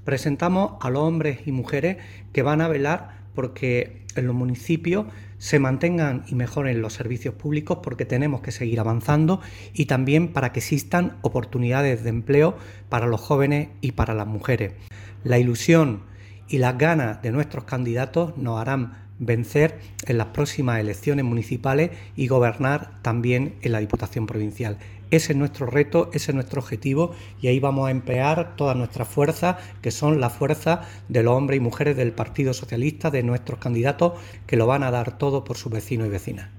presentamos a los hombres y mujeres que van a velar porque en los municipios se mantengan y mejoren los servicios públicos, porque tenemos que seguir avanzando, y también para que existan oportunidades de empleo para los jóvenes y para las mujeres. La ilusión y las ganas de nuestros candidatos nos harán vencer en las próximas elecciones municipales y gobernar también en la Diputación Provincial. Ese es nuestro reto, ese es nuestro objetivo, y ahí vamos a emplear todas nuestras fuerzas, que son las fuerzas de los hombres y mujeres del Partido Socialista, de nuestros candidatos, que lo van a dar todo por sus vecinos y vecinas.